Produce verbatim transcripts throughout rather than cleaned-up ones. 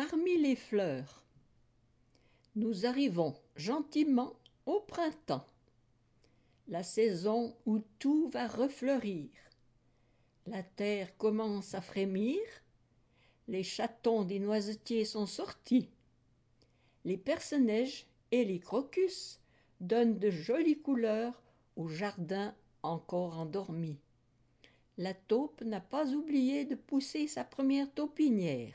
Parmi les fleurs, nous arrivons gentiment au printemps, la saison où tout va refleurir. La terre commence à frémir, les chatons des noisetiers sont sortis. Les perce-neige et les crocus donnent de jolies couleurs au jardin encore endormi. La taupe n'a pas oublié de pousser sa première taupinière.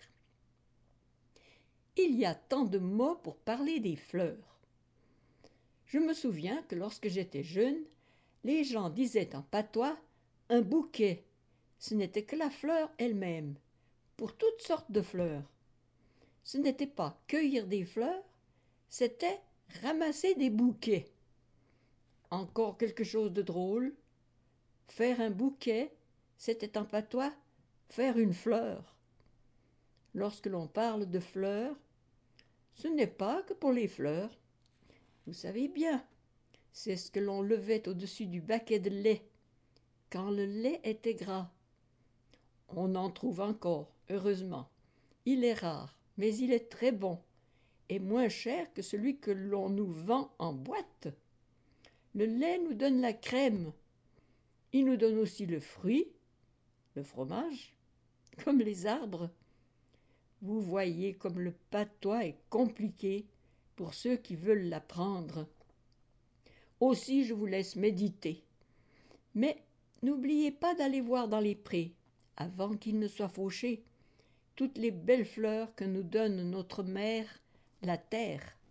Il y a tant de mots pour parler des fleurs. Je me souviens que lorsque j'étais jeune, les gens disaient en patois « un bouquet ». Ce n'était que la fleur elle-même, pour toutes sortes de fleurs. Ce n'était pas cueillir des fleurs, c'était ramasser des bouquets. Encore quelque chose de drôle. Faire un bouquet, c'était en patois faire une fleur. Lorsque l'on parle de fleurs, ce n'est pas que pour les fleurs. Vous savez bien, c'est ce que l'on levait au-dessus du baquet de lait, quand le lait était gras. On en trouve encore, heureusement. Il est rare, mais il est très bon, et moins cher que celui que l'on nous vend en boîte. Le lait nous donne la crème. Il nous donne aussi le fruit, le fromage, comme les arbres. Vous voyez comme le patois est compliqué pour ceux qui veulent l'apprendre. Aussi, je vous laisse méditer. Mais n'oubliez pas d'aller voir dans les prés, avant qu'ils ne soient fauchés, toutes les belles fleurs que nous donne notre mère, la terre.